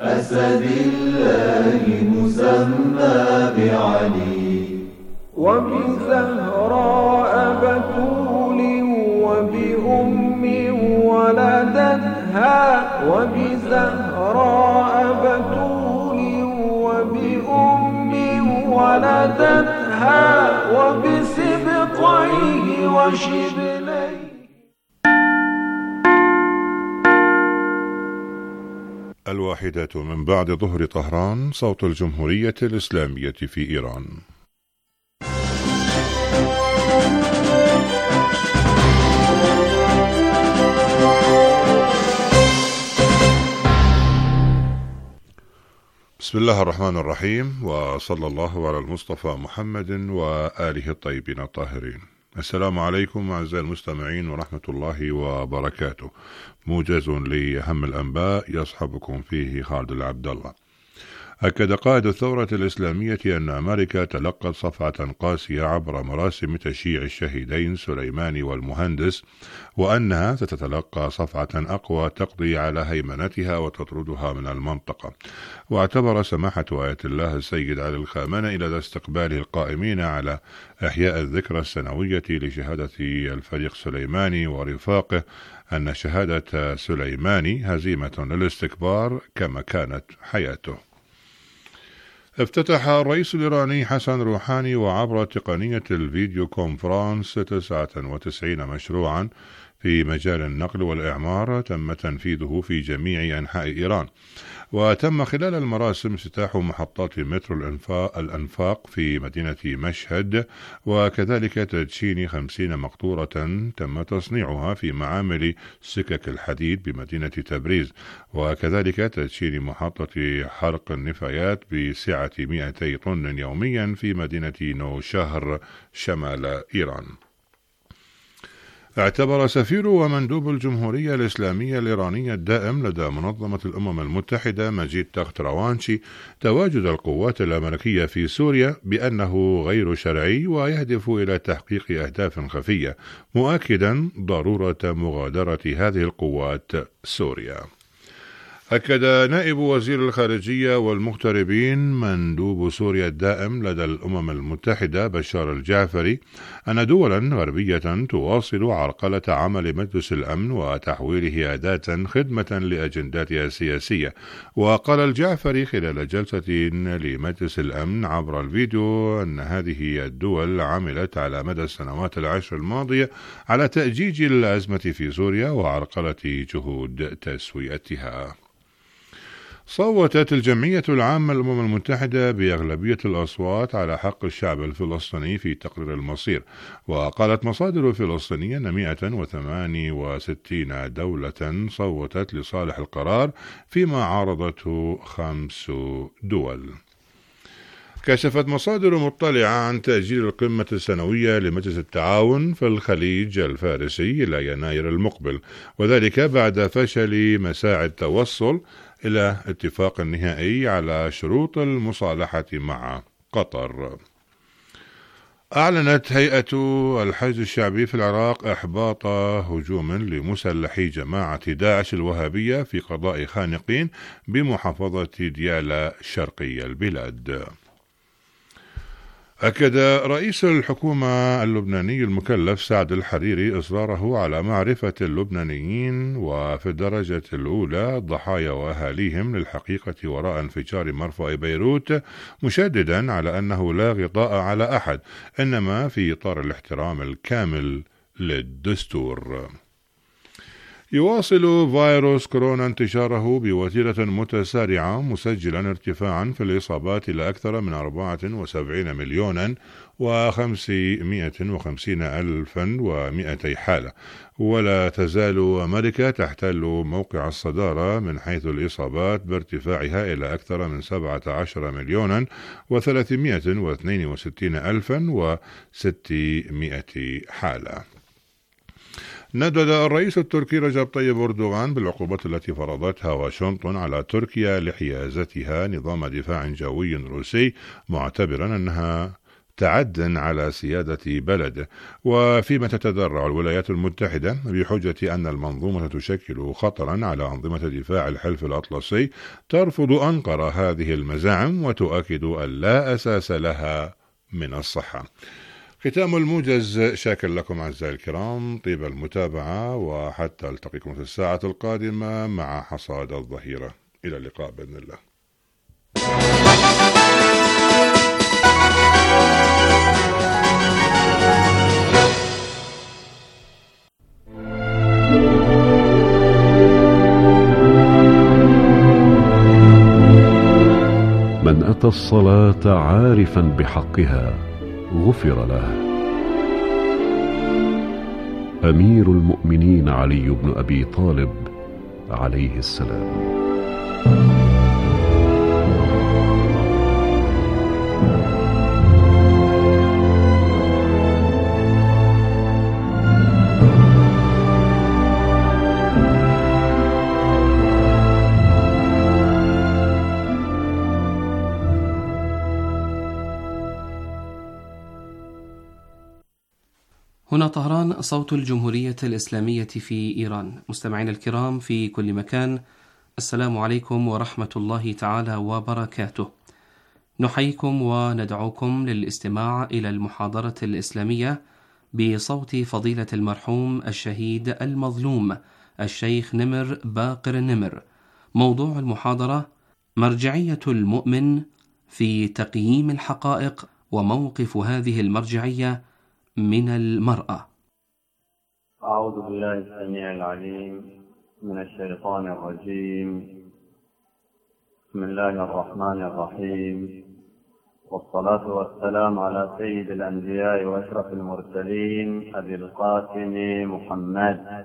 أسد الله مسمى بعلي، وبزهراء بتول وبأم ولدتها، وبزهراء بتول وبأم ولدتها، وبسبطيه وشبليه. الواحدة من بعد ظهر طهران، صوت الجمهورية الإسلامية في إيران. بسم الله الرحمن الرحيم، وصلى الله على المصطفى محمد وآله الطيبين الطاهرين. السلام عليكم أعزائي المستمعين ورحمة الله وبركاته. موجز لأهم الأنباء يصحبكم فيه خالد العبد الله. أكد قائد الثورة الإسلامية أن أمريكا تلقت صفعة قاسية عبر مراسم تشييع الشهيدين سليماني والمهندس، وأنها ستتلقى صفعة أقوى تقضي على هيمنتها وتطردها من المنطقة. واعتبر سماحة آية الله السيد علي الخامنئي لدى استقباله القائمين على إحياء الذكرى السنوية لشهادة الفريق سليماني ورفاقه أن شهادة سليماني هزيمة للاستكبار كما كانت حياته. افتتح الرئيس الإيراني حسن روحاني وعبر تقنية الفيديو كونفرانس 99 مشروعا في مجال النقل والإعمار تم تنفيذه في جميع أنحاء إيران. وتم خلال المراسم افتتاح محطات مترو الأنفاق في مدينة مشهد، وكذلك تدشين 50 مقطورة تم تصنيعها في معامل سكك الحديد بمدينة تبريز، وكذلك تدشين محطة حرق النفايات بسعة 200 طن يوميا في مدينة نوشهر شمال إيران. اعتبر سفير ومندوب الجمهورية الإسلامية الإيرانية الدائم لدى منظمة الأمم المتحدة مجيد تخت روانشي تواجد القوات الأمريكية في سوريا بأنه غير شرعي ويهدف إلى تحقيق أهداف خفية، مؤكدا ضرورة مغادرة هذه القوات سوريا. أكد نائب وزير الخارجية والمغتربين مندوب سوريا الدائم لدى الأمم المتحدة بشار الجعفري أن دولا غربية تواصل عرقلة عمل مجلس الأمن وتحويله أداة خدمة لأجنداتها السياسية. وقال الجعفري خلال جلسة لمجلس الأمن عبر الفيديو أن هذه الدول عملت على مدى السنوات العشر الماضية على تأجيج الأزمة في سوريا وعرقلة جهود تسويتها. صوتت الجمعية العامة للأمم المتحدة بأغلبية الأصوات على حق الشعب الفلسطيني في تقرير المصير. وقالت مصادر فلسطينية أن 168 دولة صوتت لصالح القرار، فيما عارضته 5 دول. كشفت مصادر مطلعة عن تأجيل القمة السنوية لمجلس التعاون في الخليج الفارسي إلى يناير المقبل، وذلك بعد فشل مساعي التوصل إلى اتفاق نهائي على شروط المصالحة مع قطر. أعلنت هيئة الحشد الشعبي في العراق إحباط هجوم لمسلحي جماعة داعش الوهابية في قضاء خانقين بمحافظة ديالى شرقي البلاد. أكد رئيس الحكومة اللبناني المكلف سعد الحريري إصراره على معرفة اللبنانيين وفي الدرجة الأولى ضحايا وأهاليهم للحقيقة وراء انفجار مرفأ بيروت، مشددا على أنه لا غطاء على أحد، إنما في إطار الاحترام الكامل للدستور. يواصل فيروس كورونا انتشاره بوتيرة متسارعة، مسجلا ارتفاعا في الإصابات إلى أكثر من 74,550,200 حالة. ولا تزال أمريكا تحتل موقع الصدارة من حيث الإصابات بارتفاعها إلى أكثر من 17,362,600 حالة. ندد الرئيس التركي رجب طيب أردوغان بالعقوبات التي فرضتها واشنطن على تركيا لحيازتها نظام دفاع جوي روسي، معتبرا أنها تعد على سيادة بلده. وفيما تتذرع الولايات المتحدة بحجة أن المنظومة تشكل خطرا على أنظمة دفاع الحلف الأطلسي، ترفض أنقرة هذه المزاعم وتؤكد أن لا أساس لها من الصحة. ختام الموجز. شاكر لكم أعزائي الكرام طيب المتابعة، وحتى ألتقيكم في الساعة القادمة مع حصاد الظهيرة. إلى اللقاء بإذن الله. من أتى الصلاة عارفا بحقها غفر له. أمير المؤمنين علي بن أبي طالب عليه السلام. هنا طهران، صوت الجمهورية الإسلامية في إيران. مستمعينا الكرام في كل مكان، السلام عليكم ورحمة الله تعالى وبركاته. نحييكم وندعوكم للاستماع إلى المحاضرة الإسلامية بصوت فضيلة المرحوم الشهيد المظلوم الشيخ نمر باقر النمر. موضوع المحاضرة: مرجعية المؤمن في تقييم الحقائق، وموقف هذه المرجعية من المرأة. أعوذ بالله السميع العليم من الشيطان الرجيم. بسم الله الرحمن الرحيم، والصلاة والسلام على سيد الأنبياء وأشرف المرسلين أبي القاسم محمد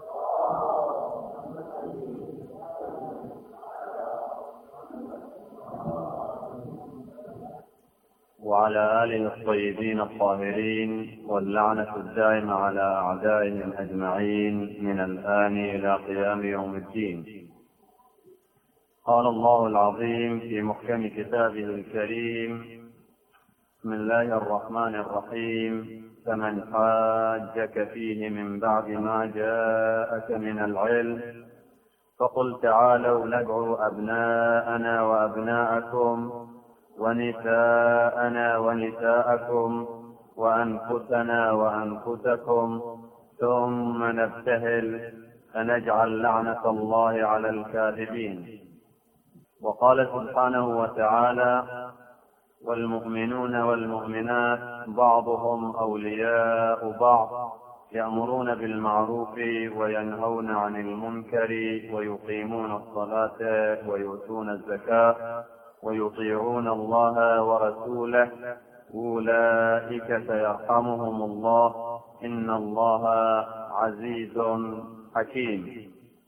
وعلى آله الطيبين الطاهرين، واللعنة الدائمة على أعدائهم أجمعين من الآن إلى قيام يوم الدين. قال الله العظيم في محكم كتابه الكريم: بسم الله الرحمن الرحيم. فمن حاجك فيه من بعد ما جاءك من العلم فقل تعالوا ندعو أبناءنا وأبناءكم ونساءنا ونساءكم وأنفسنا وأنفسكم ثم نبتهل فنجعل لعنة الله على الكاذبين. وقال سبحانه وتعالى: والمؤمنون والمؤمنات بعضهم أولياء بعض يأمرون بالمعروف وينهون عن المنكر ويقيمون الصلاة ويؤتون الزكاة ويطيعون الله ورسوله أولئك سيرحمهم الله إن الله عزيز حكيم.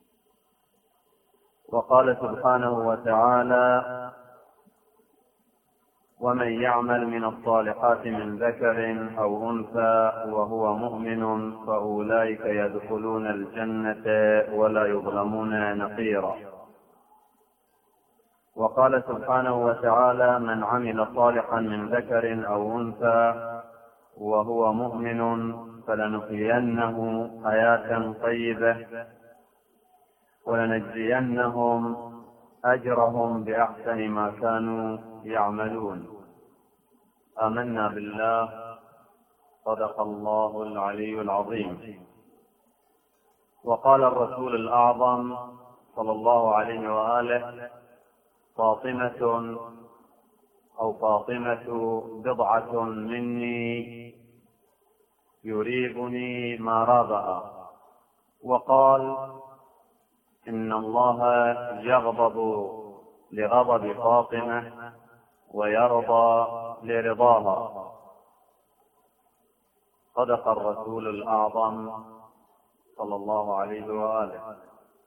وقال سبحانه وتعالى: ومن يعمل من الصالحات من ذكر أو أنثى وهو مؤمن فأولئك يدخلون الجنة ولا يظلمون نقيرا. وقال سبحانه وتعالى: من عمل صالحا من ذكر أو أنثى وهو مؤمن فلنحيينه حياة طيبة ولنجزينهم أجرهم بأحسن ما كانوا يعملون. آمنا بالله، صدق الله العلي العظيم. وقال الرسول الأعظم صلى الله عليه وآله: فاطمة بضعة مني يريبني ما رابها. وقال: إن الله يغضب لغضب فاطمة ويرضى لرضاها. صدق الرسول الأعظم صلى الله عليه وآله.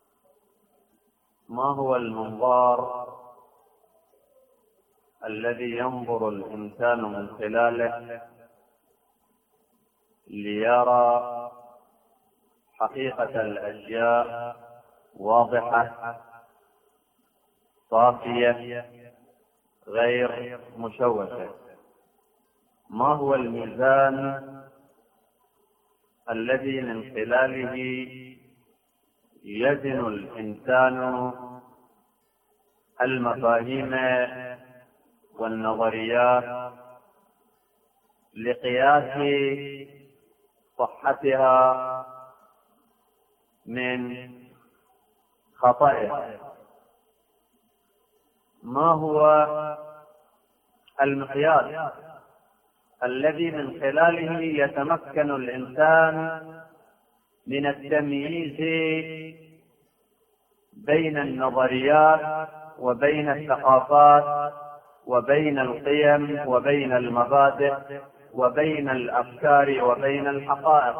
ما هو المنظار الذي ينظر الإنسان من خلاله ليرى حقيقة الأشياء واضحة صافية غير مشوشة؟ ما هو الميزان الذي من خلاله يزن الإنسان المفاهيم والنظريات لقياس صحتها من خطئها؟ ما هو المقياس الذي من خلاله يتمكن الإنسان من التمييز بين النظريات وبين الثقافات وبين القيم وبين المبادئ وبين الأفكار وبين الحقائق؟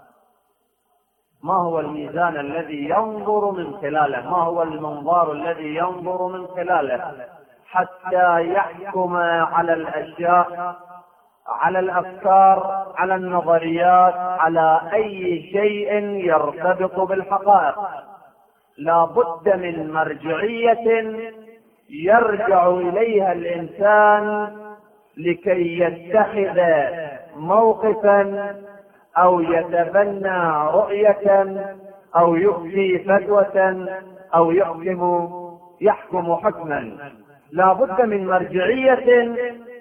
ما هو الميزان الذي ينظر من خلاله؟ ما هو المنظار الذي ينظر من خلاله حتى يحكم على الأشياء، على الأفكار، على النظريات، على أي شيء يرتبط بالحقائق؟ لا بد من مرجعية يرجع إليها الإنسان لكي يتخذ موقفا أو يتبنى رؤية أو يفتي فتوى أو يحكم حكما. لا بد من مرجعية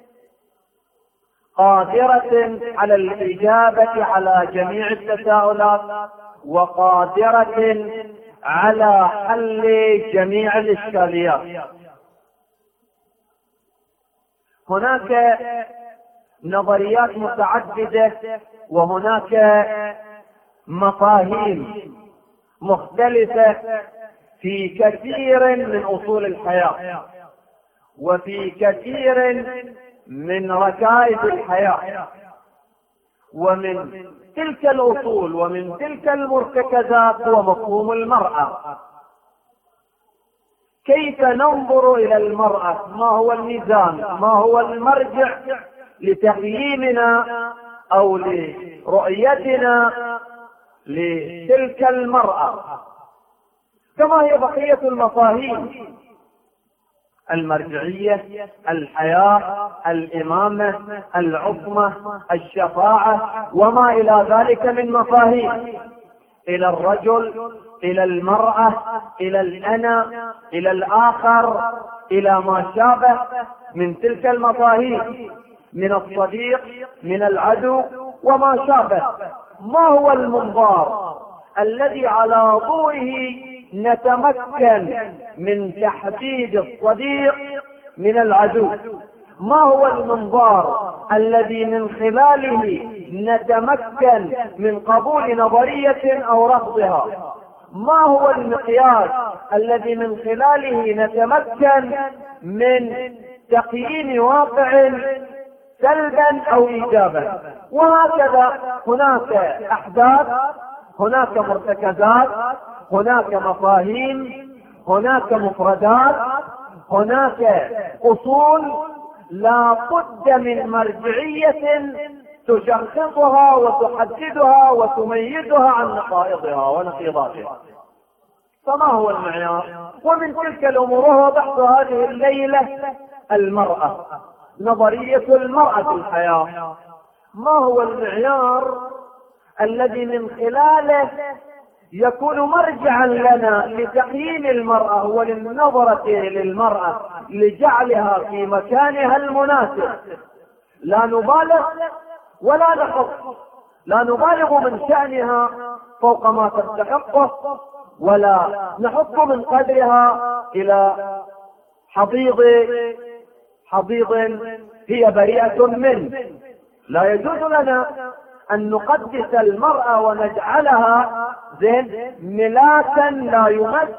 قادرة على الإجابة على جميع التساؤلات وقادرة على حل جميع الإشكاليات. هناك نظريات متعددة وهناك مفاهيم مختلفة في كثير من أصول الحياة وفي كثير من ركائز الحياة، ومن تلك الأصول ومن تلك المرتكزات هو مفهوم المرأة. كيف ننظر إلى المرأة؟ ما هو الميزان؟ ما هو المرجع لتقييمنا أو لرؤيتنا لتلك المرأة؟ كما هي بقية المفاهيم: المرجعية، الحياة، الإمامة، العصمة، الشفاعة، وما إلى ذلك من مفاهيم، إلى الرجل، إلى المرأة، إلى الأنا، إلى الآخر، إلى ما شابه من تلك المفاهيم، من الصديق، من العدو، وما شابه. ما هو المنظار الذي على ضوئه نتمكن من تحديد الصديق من العدو؟ ما هو المنظار الذي من خلاله نتمكن من قبول نظرية أو رفضها؟ ما هو المقياس الذي من خلاله نتمكن من تقييم واقع سلبا أو إيجابا؟ وهكذا هناك أحداث، هناك مرتكزات، هناك مفاهيم، هناك مفردات، هناك أصول لا بد من مرجعية تشخصها وتحددها وتميزها عن نقائضها ونقيضاتها. فما هو المعيار؟ ومن تلك الأمور هو بحث هذه الليلة المرأة، نظرية المرأة في الحياة. ما هو المعيار الذي من خلاله يكون مرجعا لنا لتقييم المرأة وللنظرة للمرأة لجعلها في مكانها المناسب؟ لا نبالغ ولا نحط، لا نبالغ من شأنها فوق ما تستحقه، ولا نحط من قدرها إلى حضيض هي بريئة منه. لا يجوز لنا أن نقدس المرأة ونجعلها ملاكا لا يمس،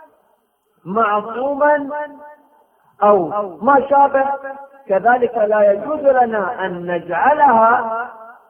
معصوما أو ما شابه. كذلك لا يجوز لنا أن نجعلها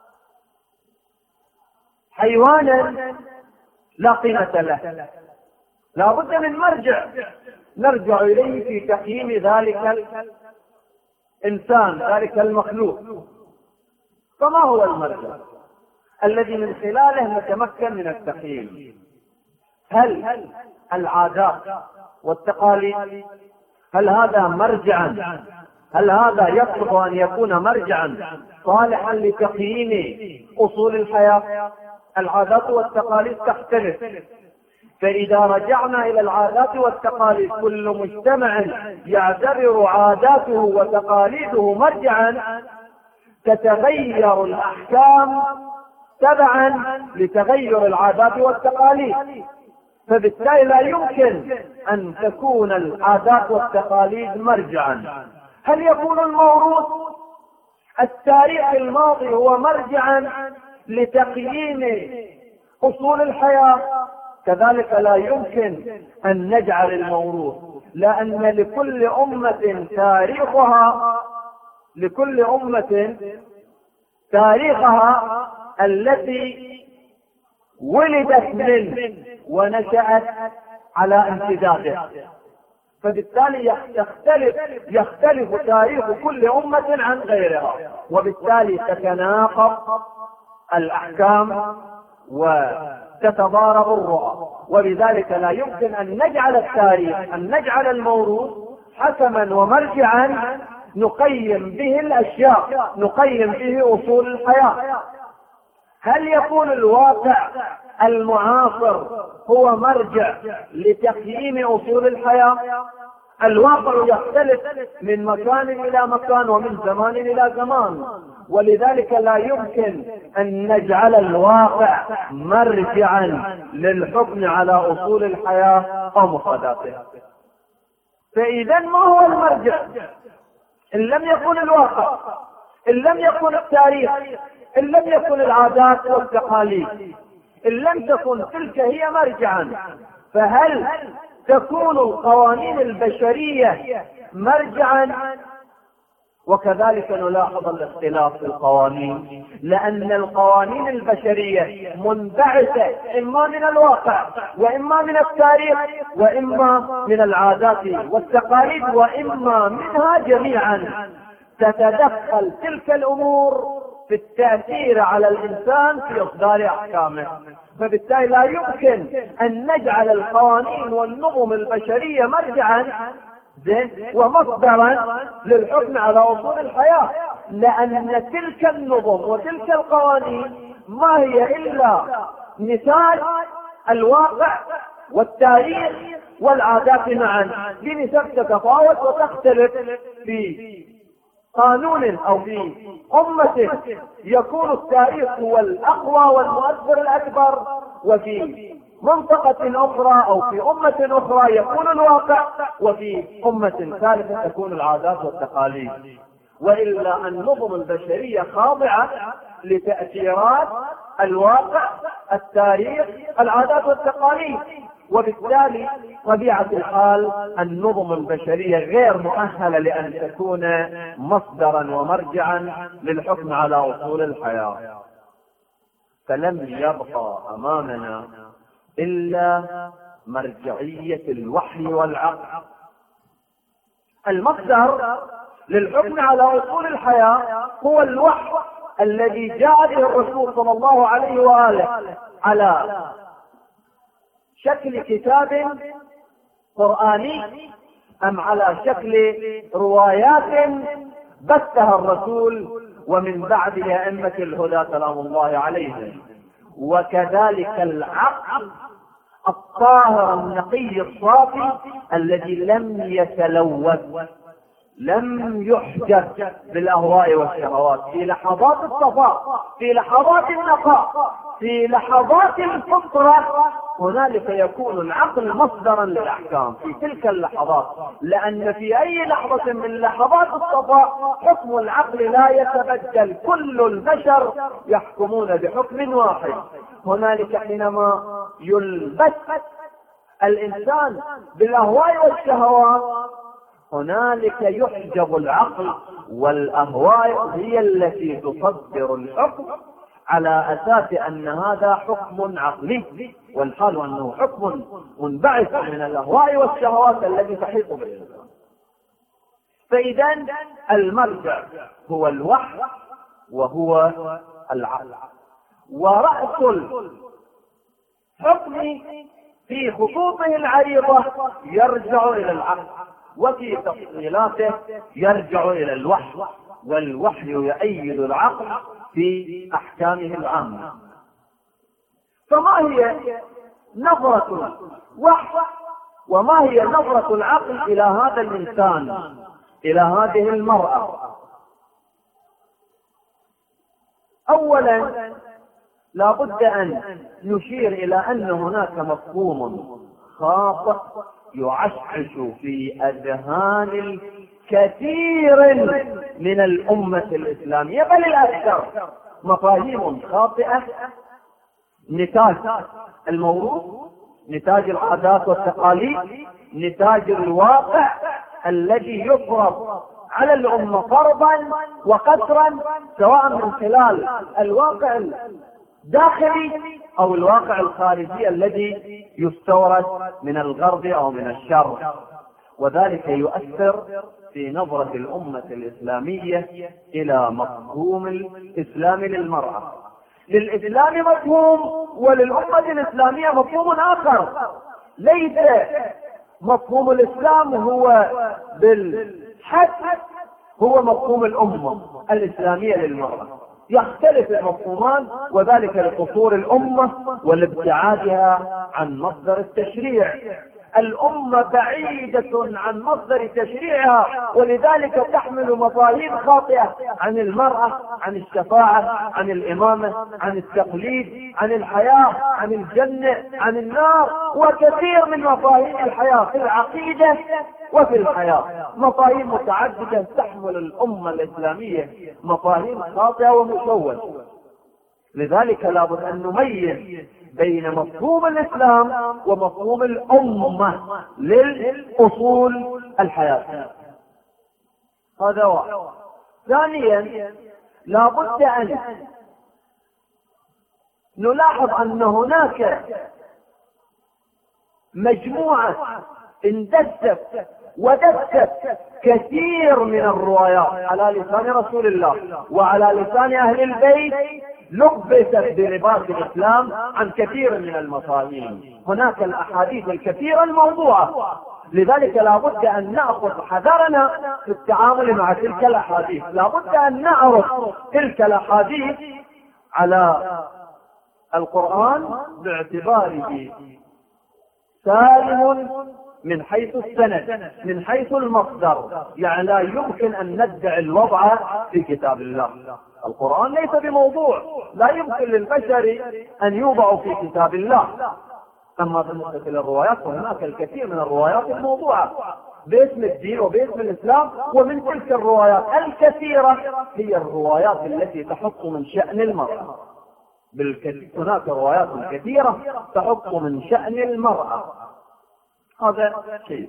حيوانا لا قيمة له. لا بد من مرجع نرجع إليه في تقييم ذلك الإنسان، ذلك المخلوق. فما هو المرجع الذي من خلاله نتمكن من التقييم؟ هل العادات والتقاليد، هل هذا مرجعا هل هذا يصلح أن يكون مرجعا صالحا لتقييم أصول الحياة؟ العادات والتقاليد تختلف، فإذا رجعنا إلى العادات والتقاليد كل مجتمع يعتبر عاداته وتقاليده مرجعا، تتغير الأحكام تبعا لتغير العادات والتقاليد، فبالتالي لا يمكن أن تكون العادات والتقاليد مرجعا. هل يكون الموروث التاريخ الماضي هو مرجعا لتقييم أصول الحياة؟ كذلك لا يمكن أن نجعل الموروث، لأن لكل أمة تاريخها التي ولدت منه ونشأت على امتداده، فبالتالي يختلف تاريخ كل أمة عن غيرها، وبالتالي تتناقض الأحكام وتتضارب الرؤى. ولذلك لا يمكن أن نجعل التاريخ، أن نجعل الموروث حكما ومرجعا نقيم به الأشياء، نقيم به أصول الحياة. هل يكون الواقع المعاصر هو مرجع لتقييم أصول الحياة؟ الواقع يختلف من مكان إلى مكان ومن زمان إلى زمان، ولذلك لا يمكن أن نجعل الواقع مرجعا للحكم على أصول الحياة أو مفرداتها. فإذا ما هو المرجع إن لم يكن الواقع، إن لم يكن التاريخ، إن لم يكن العادات والتقاليد، إن لم تكن تلك هي مرجعا، فهل تكون القوانين البشرية مرجعا؟ وكذلك نلاحظ الاختلاف في القوانين، لأن القوانين البشرية منبعثة إما من الواقع، وإما من التاريخ، وإما من العادات والتقاليد، وإما منها جميعا. تتدخل تلك الأمور في التأثير على الإنسان في إصدار أحكامه، فبالتالي لا يمكن أن نجعل القوانين والنظم البشرية مرجعا ومصدرا للحكم على أصول الحياة، لأن تلك النظم وتلك القوانين ما هي إلا مثال الواقع والتاريخ والعادات معا بنسب تتفاوت وتختلف. في قانون أو في أمة يكون التاريخ هو الأقوى والمؤثر الأكبر، وفي منطقة أخرى أو في أمة أخرى يكون الواقع، وفي أمة ثالثة تكون العادات والتقاليد. وإلا النظم البشرية خاضعة لتأثيرات الواقع، التاريخ، العادات والتقاليد، وبالتالي طبيعة الحال النظم البشرية غير مؤهلة لأن تكون مصدرا ومرجعا للحكم على أصول الحياة. فلم يبقى أمامنا إلا مرجعية الوحي والعقل. المصدر للحكم على أصول الحياة هو الوحي الذي جاء به الرسول صلى الله عليه وآله على شكل كتاب قرآني أم على شكل روايات بثها الرسول ومن بعده أئمة الهدى سلام الله عليهم. وكذلك العقل الطاهر النقي الصافي الذي لم يتلوث، لم يحجب بالأهواء والشهوات، في لحظات الصفاء، في لحظات النقاء، في لحظات الفطرة، هنالك يكون العقل مصدرا للأحكام في تلك اللحظات، لأن في أي لحظة من لحظات الصفاء حكم العقل لا يتبدل، كل البشر يحكمون بحكم واحد. هنالك حينما يلبس الإنسان بالأهواء والشهوات هنالك يحجب العقل، والأهواء هي التي تصدر الحكم على أساس أن هذا حكم عقلي، والحال أنه حكم منبعث من الأهواء والشهوات التي تحيط بالإنسان. فإذا المرجع هو الوحي وهو العقل، ورأس الحكم في خطوطه العريضة يرجع إلى العقل. وفي تفصيلاته يرجع إلى الوحي، والوحي يؤيد العقل في أحكامه العامة. فما هي نظرة الوحي وما هي نظرة العقل إلى هذا الإنسان، إلى هذه المرأة؟ أولا لا بد أن نشير إلى أن هناك مفهوم خاطئ يعشعش في أذهان الكثير من الأمة الإسلامية بل الأكثر، مفاهيم خاطئة نتاج الموروث، نتاج العادات والتقاليد، نتاج الواقع الذي يفرض على الأمة فرضا وقسرا، سواء من خلال الواقع الداخلي أو الواقع الخارجي الذي يستورد من الغرب أو من الشرق، وذلك يؤثر في نظرة الأمة الإسلامية إلى مفهوم الإسلام للمرأة. للإسلام مفهوم وللأمة الإسلامية مفهوم آخر، ليس مفهوم الإسلام هو بالحد هو مفهوم الأمة الإسلامية للمرأة، يختلف المفهومان، وذلك لقصور الأمة ولابتعادها عن مصدر التشريع. الأمة بعيدة عن مصدر تشريعها، ولذلك تحمل مفاهيم خاطئة عن المرأة، عن الشفاعة، عن الإمامة، عن التقليد، عن الحياة، عن الجنة، عن النار، وكثير من مفاهيم الحياة في العقيدة وفي الحياة، مفاهيم متعددة تحمل الأمة الإسلامية مفاهيم خاطئة ومشوهة. لذلك لابد أن نميز بين مفهوم الإسلام ومفهوم الأمة للأصول الحياة. هذا واحد. ثانيا لابد أن نلاحظ أن هناك مجموعة اندست ودست كثير من الروايات على لسان رسول الله وعلى لسان أهل البيت، لبست بلباس الإسلام عن كثير من المفاهيم. هناك الأحاديث الكثيرة الموضوعة، لذلك لا بد أن نأخذ حذرنا في التعامل مع تلك الأحاديث. لا بد أن نعرف تلك الأحاديث على القرآن باعتباره سالم من حيث السند، من حيث المصدر، يعني لا يمكن أن ندعي الوضع في كتاب الله. القرآن ليس بموضوع، لا يمكن للبشر أن يوضع في كتاب الله. أما بالنسبة للروايات فهناك الكثير من الروايات الموضوعة باسم الدين وباسم الإسلام، ومن تلك الروايات الكثيرة هي الروايات التي تحط من شأن المرأة. هناك روايات كثيرة تحط من شأن المرأة. هذا شيء.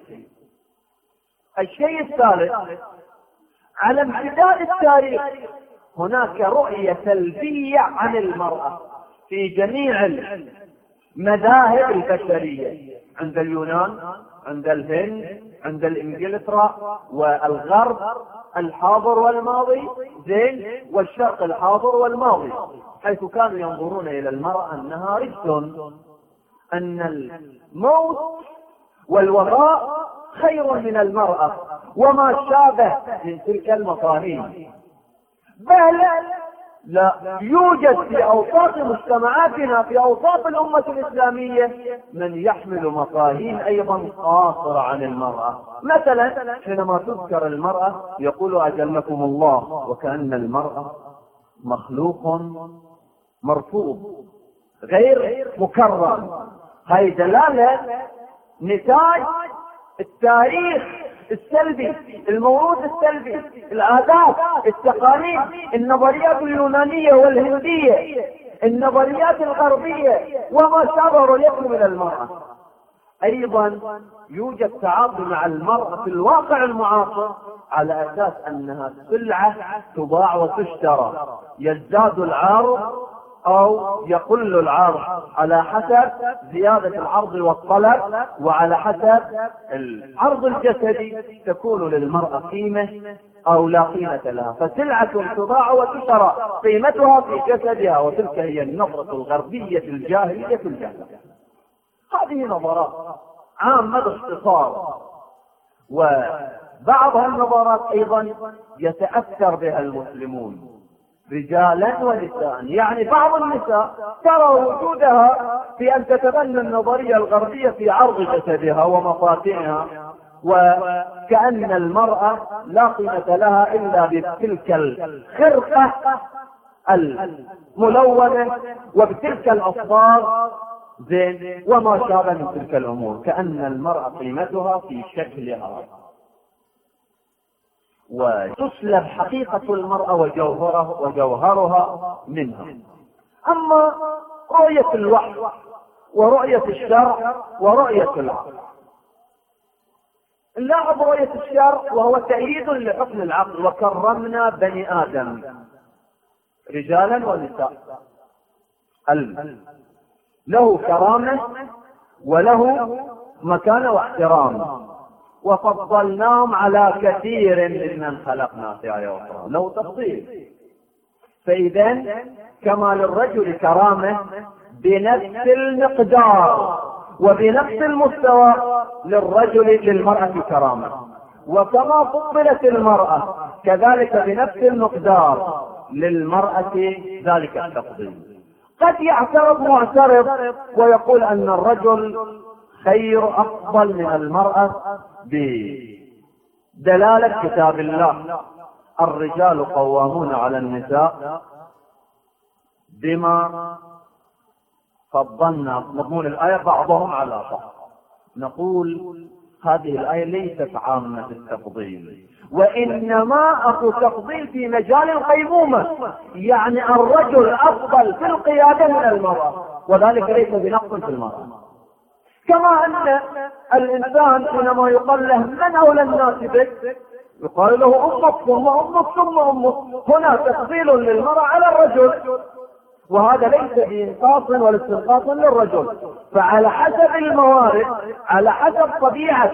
الشيء الثالث، على امتداد التاريخ هناك رؤية سلبية عن المرأة في جميع المذاهب البشرية، عند اليونان، عند الهند، عند الإنجلترا والغرب الحاضر والماضي، زين، والشرق الحاضر والماضي، حيث كانوا ينظرون إلى المرأة أنها رجل، أن الموت والوفاء خير من المرأة وما شابه من تلك المفاهيم. بل لا يوجد في أوساط مجتمعاتنا، في أوساط الأمة الإسلامية، من يحمل مفاهيم أيضا قاصرة عن المرأة. مثلا حينما تذكر المرأة يقول أجلكم الله، وكأن المرأة مخلوق مرفوض غير مكرم. هاي دلالة نتاج التاريخ السلبي، الموروث السلبي، العادات، التقاليد، النظريات اليونانية والهندية، النظريات الغربية وما شابه يكون من المرأة. أيضا يوجد تعاطي مع المرأة في الواقع المعاصر على أساس أنها سلعة تباع وتشترى، يزداد العرض أو يقل العرض على حسب زيادة العرض والطلب، وعلى حسب العرض الجسدي تكون للمرأة قيمة أو لا قيمة لها، فسلعة تباع وتشترى قيمتها في جسدها، وتلك هي النظرة الغربية الجاهلية الجاهلية. هذه نظرات عامة باختصار، وبعض النظرات أيضا يتأثر بها المسلمون رجالا ونساء، يعني بعض النساء ترى وجودها في أن تتبنى النظرية الغربية في عرض جسدها ومفاتنها، وكأن المرأة لا قيمة لها إلا بتلك الخرقة الملونة وبتلك الأصفار زين وما شابه من تلك الأمور، كأن المرأة قيمتها في شكلها، وتسلب حقيقة المرأة وجوهرها منها. أما رؤية الوحي ورؤية الشرع ورؤية العقل، نلاحظ رؤية الشرع وهو تأييد لحكم العقل، وكرمنا بني آدم رجالا ونساء، له كرامة وله مكانة واحترام، وفضلناهم على كثير ممن خلقنا في آية أخرى، له تفضيل. فإذا كما للرجل كرامة بنفس المقدار وبنفس المستوى للمرأة كرامة، وكما فضلت المرأة كذلك بنفس المقدار للمرأة ذلك التفضيل. قد يعترض معترض ويقول أن الرجل خير أفضل من المرأة بدلالة كتاب الله: الرجال قوامون على النساء بما فضلنا، مضمون الآية بعضهم على بعض. نقول هذه الآية ليست عامة التفضيل، وإنما أخو تفضيل في مجال القيمومة، يعني الرجل أفضل في القيادة من المرأة، وذلك ليس بنقص في المرأة. كما أن الإنسان حينما يقال له من أولى الناس بك يقال له أمك ثم أمك ثم أمك، هنا تفضيل للمرأة على الرجل، وهذا ليس بإنقاص ولا استنقاص للرجل. فعلى حسب الموارد، على حسب طبيعة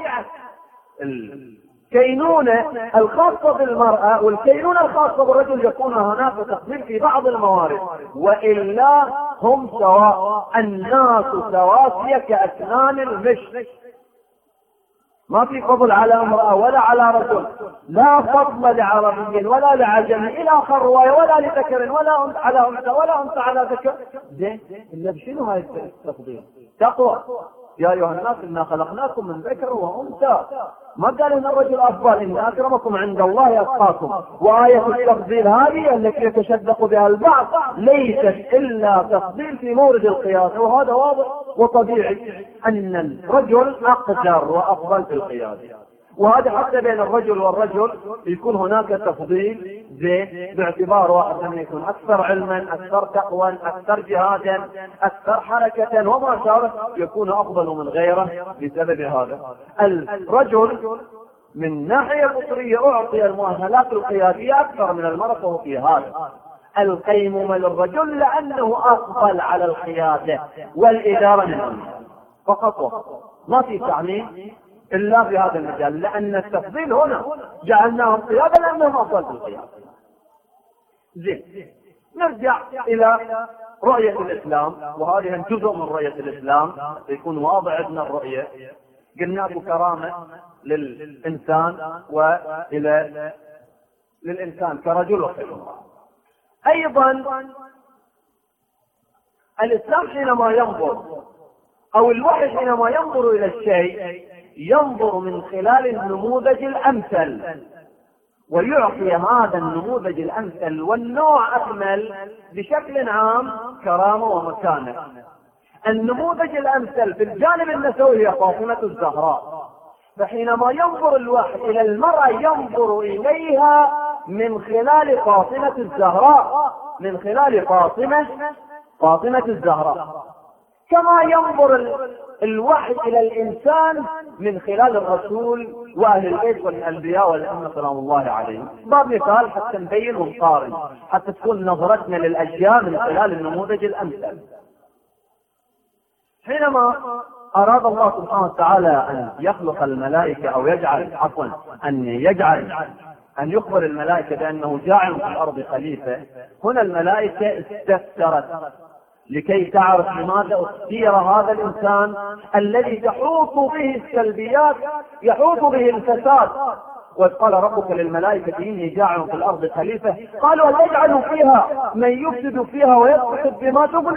الكينونة الخاصة بالمرأة والكينونة الخاصة بالرجل يكون هناك تفضيل في بعض الموارد، وإلا هم سواء، الناس سواسية كأسنان المشط، ما في فضل على امرأة ولا على رجل، لا فضل لعربي ولا لعجمي إلى آخر رواية، ولا لذكر ولا أنثى على أنثى ولا أنثى على ذكر. زين، إلا بشنو هاي التفضيل؟ تقوى. يا أيها الناس إنا خلقناكم من ذكر وأنثى، ما قال إن الرجل أفضل، إن أكرمكم عند الله أتقاكم. وآية التفضيل هذه التي يتشدق بها البعض ليست إلا تفضيل في مورد القيادة، وهذا واضح وطبيعي أن الرجل أقدر وأفضل في القيادة، وهذا حتى بين الرجل والرجل يكون هناك تفضيل زين، باعتبار واحد أن يكون أكثر علما، أكثر تقوى، أكثر جهادا، أكثر حركة وما شابه، يكون أفضل من غيره بسبب هذا. الرجل من ناحية فطرية أعطي المؤهلات القيادية أكثر من المرأة في هذا. القيمومة للرجل لأنه أفضل على القيادة والإدارة منه فقط، ما في تعميم إلا في هذا المجال، لأن التفضيل هنا جعلناهم قيادة لأنهم أفضل في القيادة. زين، نرجع إلى رؤية الإسلام، وهذه جزء من رؤية الإسلام يكون واضح عندنا الرؤية. قلنا كرامة للإنسان وإلى للإنسان كرجل وكامرأة. أيضا الإسلام حينما ينظر أو الوحي حينما ينظر إلى الشيء ينظر من خلال النموذج الأمثل، ويعطي هذا النموذج الأمثل والنوع أكمل بشكل عام كرامة ومكانة. النموذج الأمثل في الجانب النسوي هي فاطمة الزهراء، فحينما ينظر الوحي إلى المرأة ينظر إليها من خلال فاطمة الزهراء، من خلال فاطمة الزهراء، كما ينظر الوحي إلى الإنسان من خلال الرسول وأهل البيت والأنبياء والأئمة سلام الله عليهم. باب مثال حتى نبين ونقارن، حتى تكون نظرتنا للأشياء من خلال النموذج الأمثل. حينما أراد الله سبحانه وتعالى أن يخلق الملائكة أو أن يخبر الملائكة بأنه جاعل في الأرض خليفة، هنا الملائكة استفسرت لكي تعرف لماذا اختير هذا الإنسان الذي تحوط به السلبيات، يحوط به الفساد. وإذ قال ربك للملائكة إني جاعل في الأرض خليفة قالوا أتجعل فيها من يفسد فيها ويسفك الدماء. تقول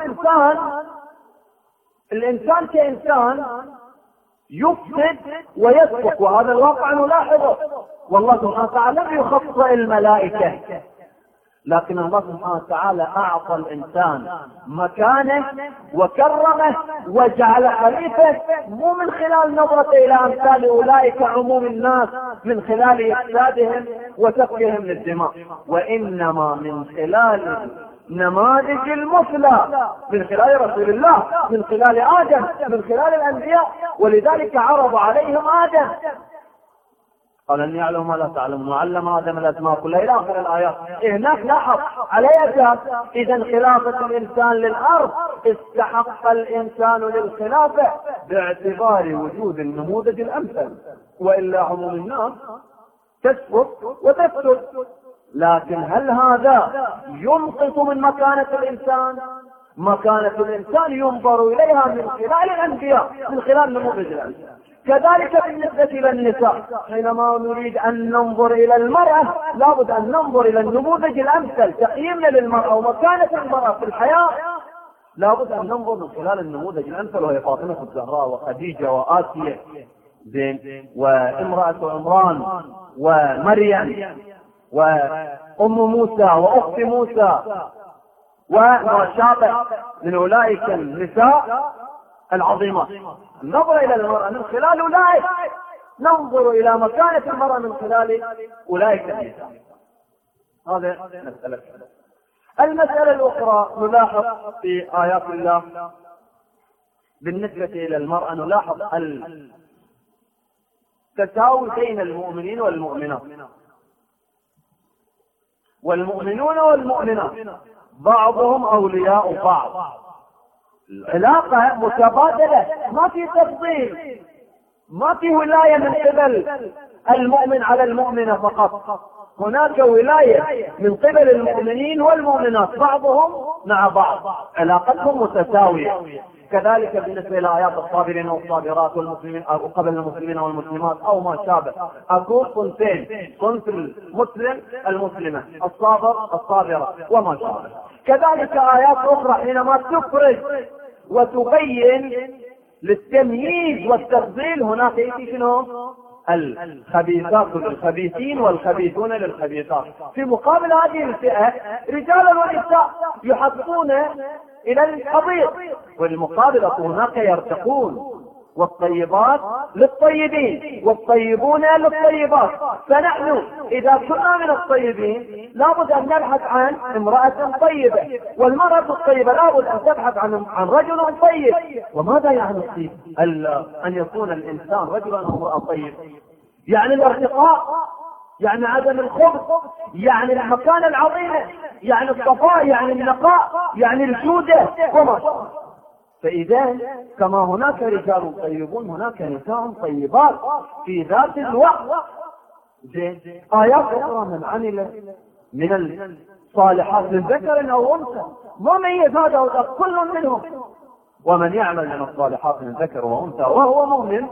الإنسان كإنسان يفسد ويسفك، وهذا الواقع نلاحظه. والله سبحانه وتعالى لم يخص الملائكة، لكن الله سبحانه وتعالى أعطى الإنسان مكانه وكرمه وجعل خليفة، مو من خلال نظرة إلى أمثال أولئك عموم الناس من خلال إفسادهم وسفكهم للدماء، وإنما من خلال نماذج المثلى، من خلال رسول الله، من خلال آدم، من خلال الأنبياء. ولذلك عرض عليهم آدم، قال أن يعلم ما لا تعلم وعلم آدم الأسماء كلها إلى آخر الآيات. هناك لاحظ على أساس إذا خلافة الإنسان للأرض استحق الإنسان للخلافة باعتبار وجود النموذج الأمثل، وإلا عموم الناس تسقط وتفسد. لكن هل هذا ينقص من مكانة الإنسان؟ مكانة الإنسان ينظر إليها من خلال الأنبياء، من خلال نموذج الأنبياء. كذلك بالنسبة إلى النساء، حينما نريد أن ننظر إلى المرأة لابد أن ننظر إلى النموذج الأمثل. تقييمنا للمرأة ومكانة المرأة في الحياة لابد أن ننظر من خلال النموذج الأمثل، وهي فاطمة الزهراء وخديجة وآسيا وامرأة عمران ومريم وأم موسى وأخت موسى وما شابه من أولئك النساء العظيمة. النظر إلى المرأة من خلال أولئك، ننظر إلى مكانة المرأة من خلال أولئك النساء. هذا مسألة. المسألة الأخرى نلاحظ في آيات الله بالنسبة إلى المرأة، نلاحظ التساوي بين المؤمنين والمؤمنات. والمؤمنون والمؤمنات بعضهم أولياء بعض، العلاقة متبادلة، ما في تفضيل، ما في ولاية من قبل المؤمن على المؤمنة فقط، هناك ولاية من قبل المؤمنين والمؤمنات، بعضهم مع بعض، علاقتهم متساوية. كذلك بالنسبة إلى آيات الصابرين والصابرات والمسلمين أو قبل المسلمين والمسلمات أو ما شابه، أكون صنفين، صنف المسلم المسلمة، الصابر الصابرة وما شابه. كذلك آيات أخرى حينما تفرج وتبين للتمييز والتفضيل، هناك يأتي شنو؟ الخبيثات للخبيثين والخبيثون للخبيثات. في مقابل هذه الفئة رجالا ونساء يحطون إلى الحضيض، والمقابلة هناك يرتقون، والطيبات للطيبين والطيبون للطيبات. فنحن إذا كنا من الطيبين لابد أن نبحث عن امرأة طيبة، والمرأة الطيبة لابد أن تبحث عن رجل طيب. وماذا يعني الطيب؟ أن يكون الإنسان رجلا أو امرأة طيب، يعني الارتقاء، يعني عدم الخبث، يعني المكانة العظيمة، يعني الصفاء، يعني النقاء، يعني الجودة وما شابه. فإذا كما هناك رجال طيبون هناك نساء طيبات في ذات الوقت. آيات أخرى من عمل من الصالحات من ذكر أو أنثى، ما ميز هذا وذاك، كل منهم. ومن يعمل من الصالحات من ذكر وأنثى وهو مؤمن،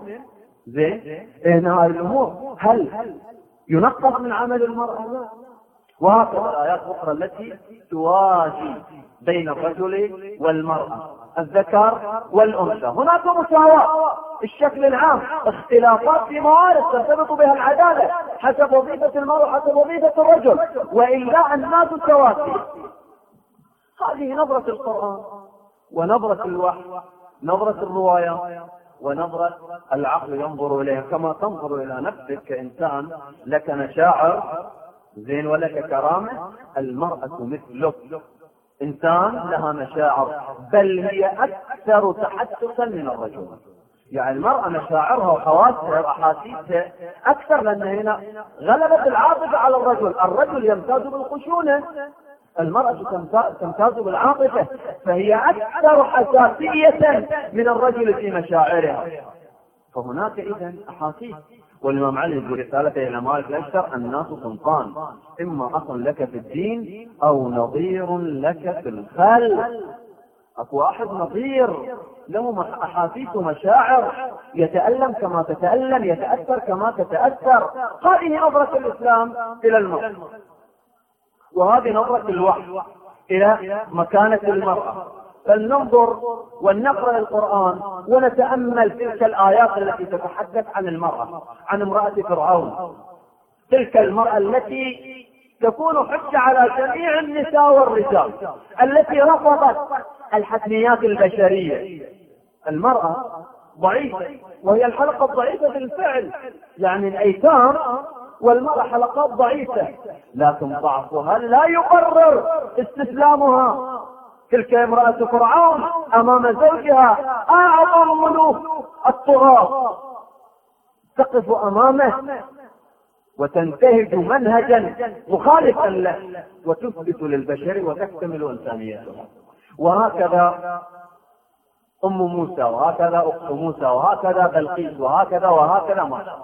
إن هذه الأمور هل ينقص من عمل المرأة؟ لا. وهكذا الآيات الأخرى التي توازي بين الرجل والمرأة، الذكر والأنثى. هناك مساواة الشكل العام، اختلافات في موارد ترتبط بها العدالة حسب وظيفة المرأة حسب وظيفة الرجل، وإلا الناس سواسية. هذه نظرة القرآن ونظرة الوحي، نظرة الرواية ونظرة العقل ينظر إليها، كما تنظر إلى نفسك كإنسان لك مشاعر ولك كرامة. المرأة مثلك، إنسان لها مشاعر، بل هي أكثر تحسسا من الرجل. يعني المرأة مشاعرها وحواسها وأحاسيسها أكثر، لأن هنا غلبت العاطفة على الرجل. الرجل يمتاز بالخشونة، المرأة تمتاز بالعاطفة، فهي أكثر حساسية من الرجل في مشاعرها. فهناك إذن أحاسيس. والإمام علي يقول رسالته إلى مالك الأشتر: الناس صنفان، إما أخ لك في الدين أو نظير لك في الخل. اكو واحد نظير له احاسيس ومشاعر، يتألم كما تتألم، يتأثر كما تتأثر. هذه نظرة الإسلام إلى المرأة، وهذه نظرة الوحي إلى مكانة المرأة. فلننظر ونقرأ القرآن ونتأمل تلك الآيات التي تتحدث عن المرأة، عن امرأة فرعون، تلك المرأة التي تكون حجة على جميع النساء والرجال، التي رفضت الحتميات البشرية. المرأة ضعيفة، وهي الحلقة الضعيفة بالفعل، يعني الأيتام والمرأة حلقات ضعيفة، لكن ضعفها لا يقرر استسلامها. تلك امرأة فرعون أمام زوجها أعظم ملوك الطغاة، تقف أمامه وتنتهج منهجا مخالفا له وتثبت للبشر وتكتمل إنسانيتها. وهكذا أم موسى، وهكذا أخت موسى، وهكذا بلقيس، وهكذا وهكذا. ما شاء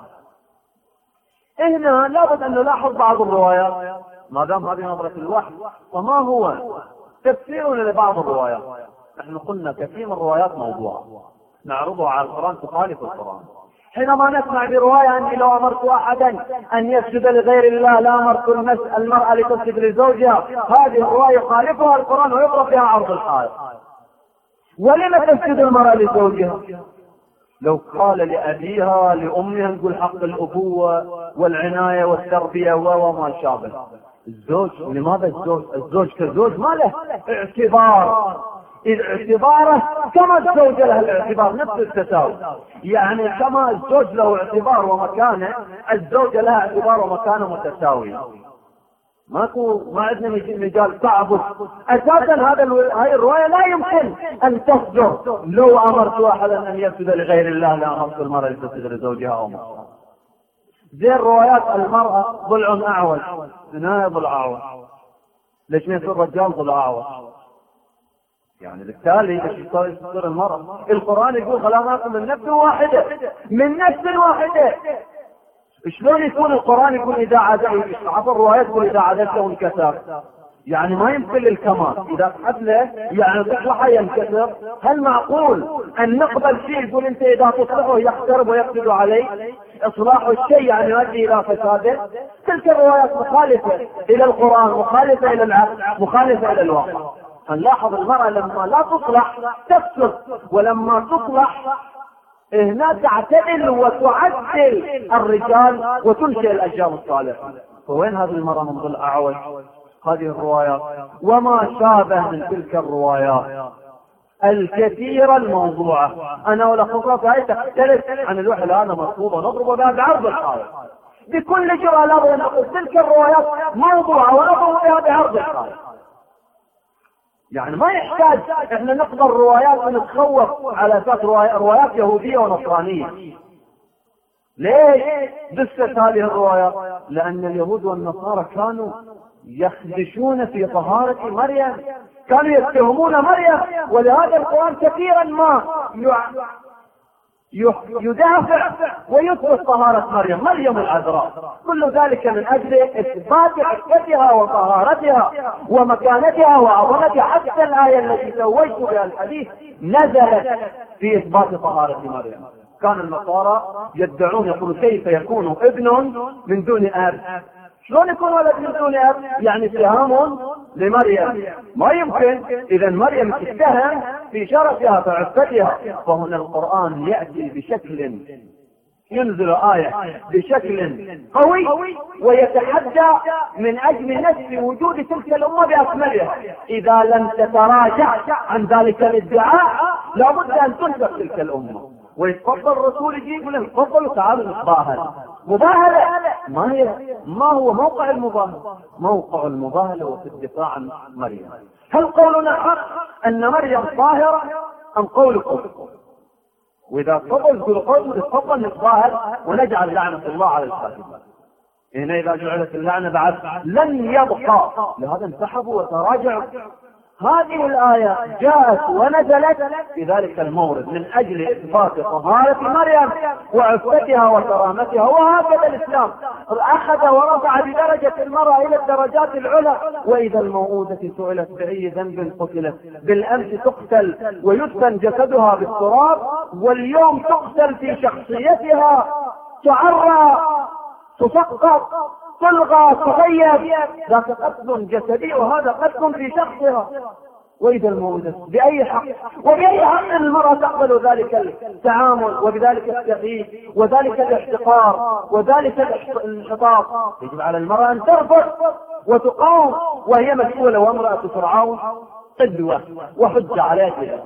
الله. هنا لابد أن نلاحظ بعض الروايات ما دام هذه نظرة الوحي. وما هو تفسيرنا لبعض الروايات؟ نحن قلنا كثير من الروايات موضوعة نعرضها على القرآن تخالف القرآن. حينما نسمع برواية أني لو أمرت أحدا أن يسجد لغير الله لا أمرت المرأة لتسجد لزوجها، هذه الرواية يخالفها القرآن ويضرب بها عرض الحائط. ولم تسجد المرأة لزوجها؟ لو قال لأبيها لأمها نقول حق الأبوة والعناية والتربية وما شابه. الزوج، لماذا الزوج كزوج ما له اعتبار؟ اعتباره كما الزوجة له الاعتبار، نفس التساوي. يعني كما الزوج له اعتبار ومكانه، الزوجة لها اعتبار ومكانه متساوي. ما عندنا مجال تعبد اساسا. هاي الرواية لا يمكن ان تصدر لو امرت احدا ان يسجد لغير الله لا امرت المرأة لتسجد لزوجها او مصر. زي الروايات المرأة ضلع اعوج، ثنايا ضلع اعوج، ليش ما يصير الرجال ضلع اعوج؟ يعني بالتالي تصير المرأة. القرآن يقول خلقناكم من نفس واحدة، من نفس واحدة. شلون يكون القرآن يقول إذا عدل، عبر الروايات يقول إذا عدلته انكسر؟ يعني ما يمكن للكمال، إذا حدله يعني تصلحه ينكسر. هل معقول أن نقبل شيء يقول أنت إذا تصلحه يخترب ويفسد عليه؟ إصلاح الشيء يعني يؤدي إلى فساده. تلك الروايات مخالفة إلى القرآن، مخالفة إلى العقل، مخالفة إلى الواقع. فنلاحظ المرأة لما لا تصلح تفسد، ولما تصلح هنا تعتدل وتعدل الرجال وتنشئ الأجيال الصالحة. فوين هذه المرأة من ضلع أعوج؟ هذه الروايات وما شابه من تلك الروايات الكثيرة الموضوعة. أنا ولا خطرة هاي تختلف عن الوحي هذا مرفوضة نضرب بها بعرض الحائط بكل جرأة. لابد أن نقول تلك الروايات موضوعة ونضرب بها بعرض الحائط. يعني ما يحتاج احنا نقبل روايات ونتخوف على اساس روايات يهودية ونصرانية. ليش دست هذه الروايات؟ لأن اليهود والنصارى كانوا يخدشون في طهارة مريم، كانوا يتهمون مريم، ولهذا القرآن كثيرا ما يدافع ويثبت طهارة مريم العذراء. كل ذلك من أجل إثبات عفتها وطهارتها ومكانتها وعظمتها. حتى الآية التي سويت بها الحديث نزلت في إثبات طهارة مريم. كان النصارى يدعون يقولون كيف يكون ابن من دون أب؟ شلون يكون ولد من دون أب؟ يعني اتهام لمريم ما يمكن. إذا مريم تتهم في شرفها وعفتها. فهنا القرآن يأتي بشكل ينزل آية بشكل قوي ويتحدى من أجل نفس وجود تلك الأمة بأكملها. إذا لم تتراجع عن ذلك الادعاء لابد أن تنسخ تلك الأمة. ويتفضل الرسول يجيب له تفضلوا تعالوا نتباهل. مباهلة ما هو موقع المباهلة؟ موقع المباهلة وفي الدفاع عن مريم. هل قولنا حق أن مريم طاهرة أم قولكم؟ وإذا تفضل نتباهل ونجعل لعنة الله على الكاذبين. هنا إذا جعلت اللعنة بعد لن يبقى. لهذا انسحبوا وتراجعوا. هذه الآية جاءت ونزلت في ذلك المورد من أجل إثبات طهارة مريم وعفتها وكرامتها. وهكذا الإسلام أخذ ورفع بدرجة المرأة إلى الدرجات العلى. وإذا الموءودة سئلت بأي ذنب قتلت، بالأمس تقتل ويدفن جسدها بالتراب، واليوم تقتل في شخصيتها، تعرى، تسقط، تلغى، تغيب، ذاك قتل جسدي وهذا قتل في شخصها. وإذا الموءودة بأي حق، وبأي حق المرأة تقبل ذلك التعامل وبذلك التغييب وذلك الاحتقار وذلك الانحطاط؟ يجب على المرأة أن ترفض وتقاوم، وهي مسؤولة، وامرأة فرعون قدوة وحجة عليها.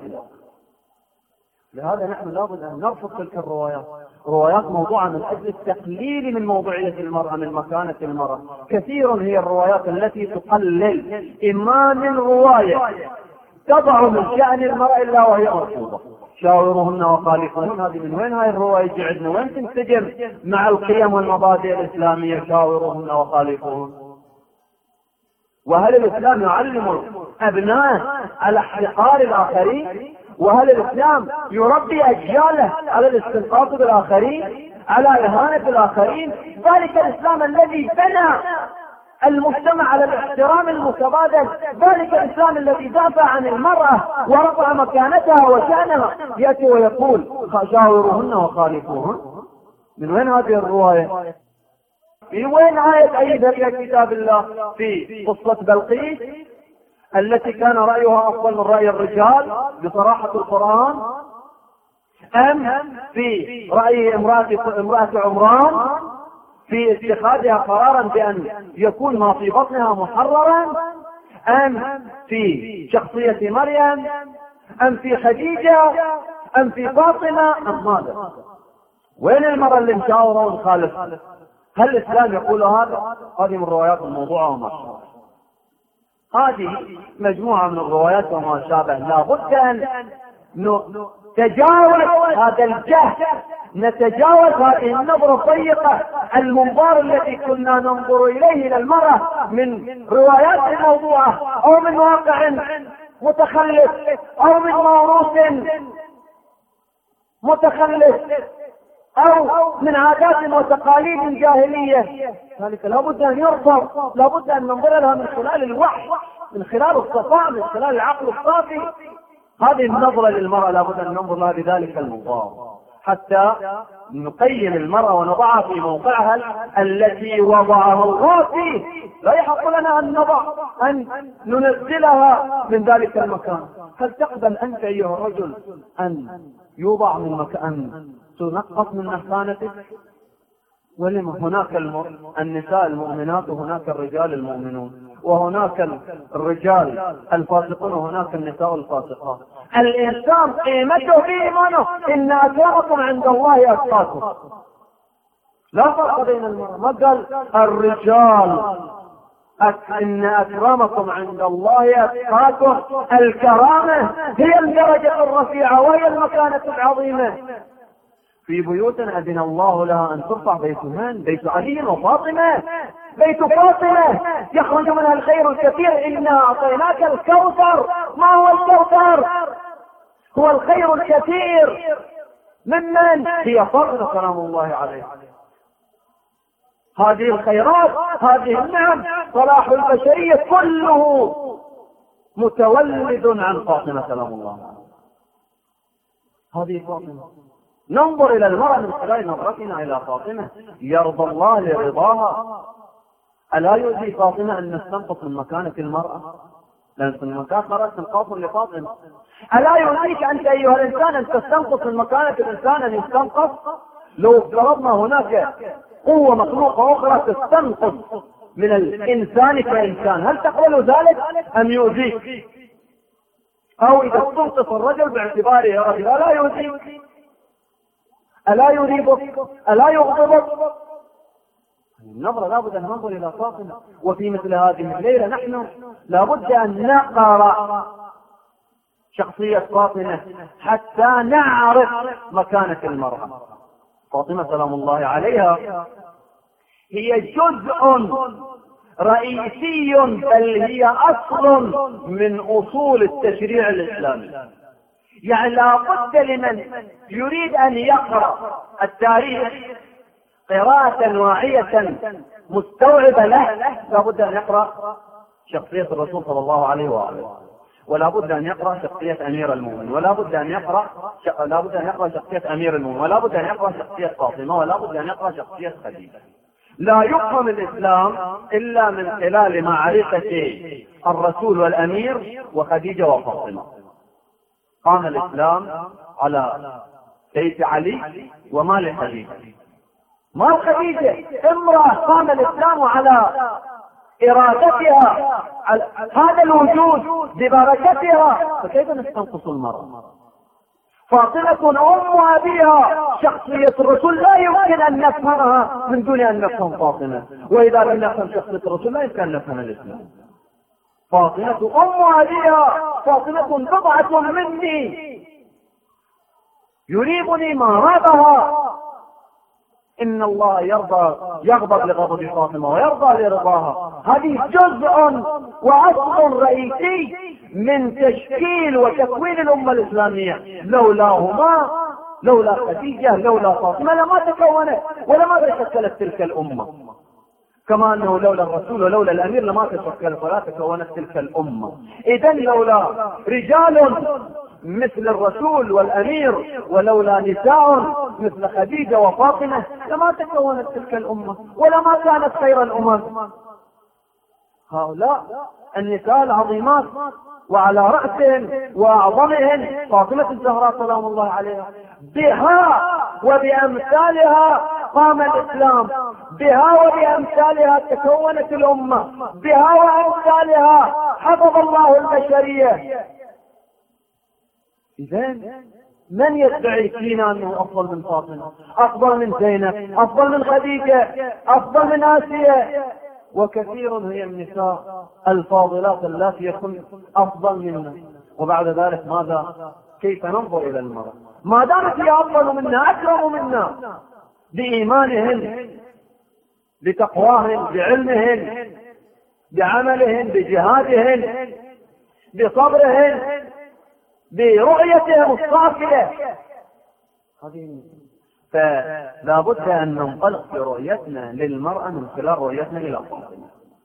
لهذا نحن لابد أن نرفض تلك الروايات، روايات موضوعة من أجل التقليل من موضوعية المرأة، من مكانة المرأة. كثير هي الروايات التي تقلل، إما من رواية تضع من شأن المرأة إلا وهي مرفوضة، شاورهن وخالفوهن. هذه من وين هاي الرواية جعلنا؟ وين تنسجم مع القيم والمبادئ الإسلامية؟ شاورهن وخالفوهن. وهل الإسلام يعلم أبنائه على احتقار الآخرين؟ وهل الإسلام يربي أجياله على الاستنقاص بالآخرين، على إهانة الآخرين؟ ذلك الإسلام الذي بنى المجتمع على الاحترام المتبادل، ذلك الإسلام الذي دافع عن المرأة ورفع مكانتها وشأنها، يأتي ويقول شاورهن وخالفوهن. من وين هذه الرواية؟ من وين آية أيضا في كتاب الله في قصة بلقيس التي كان رأيها أفضل من رأي الرجال بصراحة القرآن؟ أم في رأي امرأة عمران في اتخاذها قرارا بأن يكون ما في بطنها محررا؟ أم في شخصية مريم؟ أم في خديجة؟ أم في فاطمة؟ أم ماذا؟ وين المرأة اللي مشاورة ونخالف؟ هل الإسلام يقول هذا؟ هذه من الروايات الموضوعة وما شابه. هذه مجموعة من الروايات وما شابه. لا بد أن نتجاوز هذا الجهل، نتجاوز هذه النظرة الضيقة، المنظار التي كنا ننظر إليه للمرأة من روايات موضوعة أو من واقع متخلف أو من موروث متخلف أو من عادات وتقاليد جاهلية. ذلك لابد أن يرفض، لابد أن ننظر لها من خلال الوحي، من خلال الصفاء، من خلال العقل الصافي. هذه النظرة للمرأة لابد أن ننظر لها بذلك المنظار حتى نقيم المرأة ونضعها في موقعها التي وضعها الله فيه. لا يحق لنا أن ننزلها من ذلك المكان. هل تقبل أنت أيها الرجل أن يوضع من مكان، تنقص من مكانتك؟ ولما هناك النساء المؤمنات وهناك الرجال المؤمنون، وهناك الرجال الفاسقون وهناك النساء الفاسقات. الإنسان قيمته في إيمانه. إن أكرمكم عند الله أتقاكم. لا فرق بين المرأة. ما قال الرجال إن أكرمكم عند الله أتقاكم. الكرامة هي الدرجة الرفيعة وهي المكانة العظيمة. في بيوت أذن الله لها أن ترفع، بيتهن بيت علي وفاطمة، بيت فاطمة يخرج منها الخير الكثير. إنا أعطيناك الكوثر. ما هو الكوثر؟ هو الخير الكثير. ممن؟ هي فاطمة سلام الله عليه. هذه الخيرات، هذه النعم، صلاح البشرية كله متولد عن فاطمة سلام الله عليه. هذه فاطمة. ننظر إلى المرأة من خلال نظرتنا إلى فاطمة. يرضى الله لرضاها. ألا يؤذي فاطمة أن نستنقص من مكانة المرأة؟ لأن في المكان مرأة تنقص لفاطمة. ألا يؤذيك أنت أيها الإنسان أن تستنقص من مكانة الإنسان أن يستنقص؟ لو افترضنا هناك قوة مخلوقة أخرى تستنقص من الإنسان كإنسان، هل تقبل ذلك أم يؤذيك؟ أو إذا تنقص الرجل باعتباره رجل ألا يؤذيك؟ ألا يريبك؟ ألا يغضبك؟ النظرة لابد أن ننظر إلى فاطمة. وفي مثل هذه الليلة نحن لابد أن نقرأ شخصية فاطمة حتى نعرف مكانة المرأة. فاطمة سلام الله عليها هي جزء رئيسي، بل هي أصل من أصول التشريع الإسلامي. يعني لا بد لمن يريد أن يقرأ التاريخ قراءة واعية مستوعبة له، لا بد أن يقرأ شخصية الرسول صلى الله عليه وآله، ولا بد أن يقرأ شخصية أمير المؤمنين، ولا بد أن يقرأ شخصية أمير المؤمنين، ولا بد أن يقرأ شخصية فاطمة، ولا بد أن يقرأ شخصية خديجة. لا يفهم الإسلام إلا من خلال معرفة الرسول والأمير وخديجة وفاطمة. قام الإسلام على سيف علي ومال خديجة. مال خديجة امرأة قام الإسلام على إرادتها، هذا الوجود ببركتها، فكيف نستنقص المرأة؟ فاطمة أم أبيها، شخصية الرسول لا يمكن أن نفهمها من دون أن نفهم فاطمة، وإذا لم نفهم شخصية الرسول لا يمكن أن نفهم الإسلام. فاطمة أم أبيها، فاطمة بضعة مني يريبني ما رابها. إن الله يغضب لغضب فاطمة ويرضى لرضاها. هذه جزء وأصل رئيسي من تشكيل وتكوين الأمة الإسلامية. لولاهما، لولا خديجة، لولا فاطمة، لما تكونت ولما تشكلت تلك الأمة. كما أنه لولا الرسول ولولا الأمير لما تشكلت ولا تكونت تلك الأمة. إذن لولا رجال مثل الرسول والأمير ولولا نساء مثل خديجة وفاطمة لما تكونت تلك الأمة ولما كانت خير الأمم. هؤلاء النساء العظيمات وعلى رأسهم وأعظمهم فاطمة الزهراء سلام الله عليها، بها وبأمثالها قام الإسلام، بها وبأمثالها تكونت الأمة، بها وأمثالها حفظ الله البشرية. إذن من يدعي فينا أنه أفضل من فاطمة، أفضل من زينب، أفضل من خديجة، أفضل من آسيا؟ وكثير هي النساء الفاضلات التي يكون أفضل منا. وبعد ذلك ماذا؟ كيف ننظر إلى المرأة ما دامت هي أفضل منا، أكرم منا، بإيمانهن، بتقواهن، بعلمهن، بعملهن، بجهادهن، بصبرهن، برؤيتهم الصافية. فلا بد أن ننطلق برؤيتنا للمرأة من خلال رؤيتنا إلى فاطمة.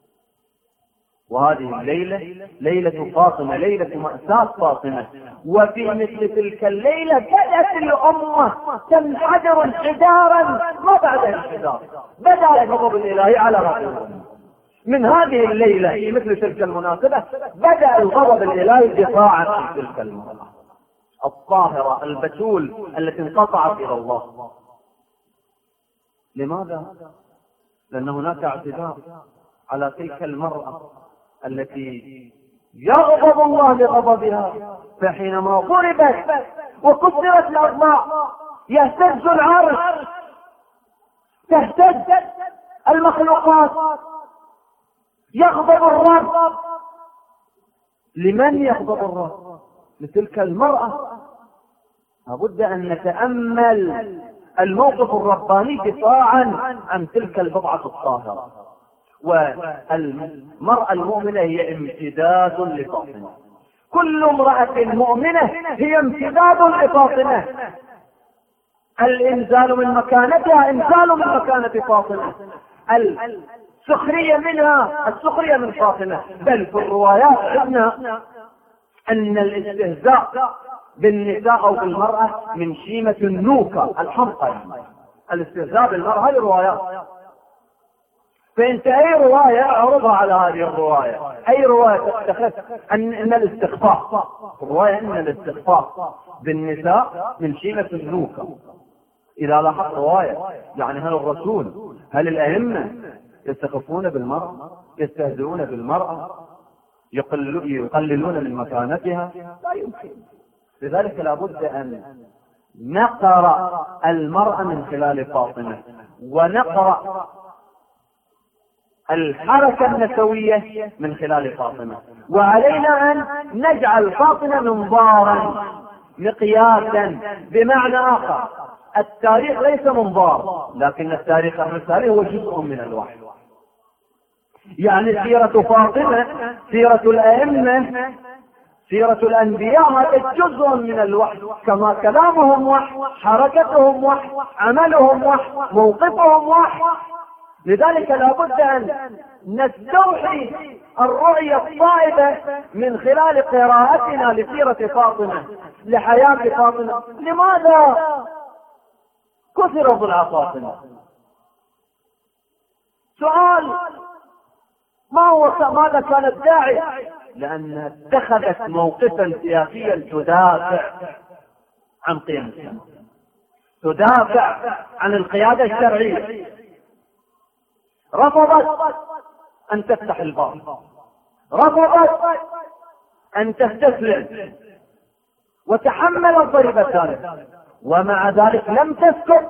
وهذه الليلة ليلة فاطمة، ليلة مأساة فاطمة. وفي مثل تلك الليلة بدأت الأمة تنحدر انحدارا ما بعد انحدار، بدأ الغضب الإلهي على رأس الأمة. من هذه الليلة في مثل تلك المناسبة بدأ الغضب الإلهي دفاعا عن تلك المرأة الطاهرة البتول التي انقطعت إلى الله. لماذا؟ لأن هناك اعتذار على تلك المرأة التي يغضب الله لغضبها، فحينما ضربت وكسرت الأضلاع يهتز العرش، تهتز المخلوقات، يغضب الرب. لمن يغضب الرب؟ لتلك المرأة. لابد أن نتأمل الموقف الرباني دفاعا عن تلك البضعة الطاهرة. والمرأة المؤمنة هي امتداد لفاطمة. كل امرأة مؤمنة هي امتداد لفاطمة. الإنزال من مكانتها إنزال من مكانة فاطمة، السخرية منها السخرية من فاطمة. بل في الروايات عندنا أن الاستهزاء بالنساء أو بالمرأة من شيمة النوكة الحمقى. الاستهزاء بالمرأة هذه روايات. فانت اي رواية اعرضها على هذه الرواية. اي رواية تتخذ ان الاستخفاف، الرواية ان الاستخفاف بالنساء من شيمة النوكة. اذا لاحظت رواية يعني هل الرسول، هل الائمة يستخفون بالمرأة، يستهزئون بالمرأة، يقللون من مكانتها؟ لا يمكن. لذلك لابد ان نقرأ المرأة من خلال فاطمة، ونقرأ الحركة النسوية من خلال فاطمة. وعلينا أن نجعل فاطمة منظارا مقياسا. بمعنى آخر التاريخ ليس منظار، لكن التاريخ هو جزء من الوحي. يعني سيرة فاطمة، سيرة الأئمة، سيرة الأنبياء هذا جزء من الوحي، كما كلامهم وحي، حركتهم وحي، عملهم وحي، موقفهم وحي. لذلك لابد أن نستوحي الرؤية الصائبة من خلال قراءتنا لسيرة فاطمة، لحياة فاطمة. لماذا كثر ضلع فاطمة؟ سؤال. ماذا كان الداعي؟ لأنها اتخذت موقفا سياسيا تدافع عن قيم الإسلام، تدافع عن القيادة الشرعية. رفضت أن تفتح الباب، رفضت أن تستسلم، وتحملت ضريبتها، ومع ذلك لم تسكت،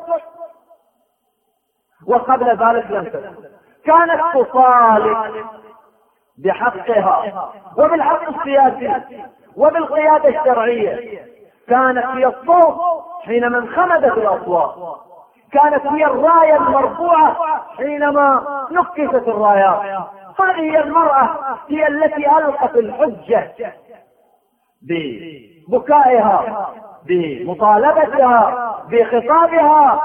وقبل ذلك لم تسكت. كانت تصالح بحقها وبالحق السياسي وبالقيادة الشرعية. كانت هي الصوت حينما انخمدت الأصوات، كانت هي الراية المرفوعة حينما نكست الرايات. هذه هي المرأة، هي التي ألقت الحجة ببكائها، بمطالبتها، بخطابها.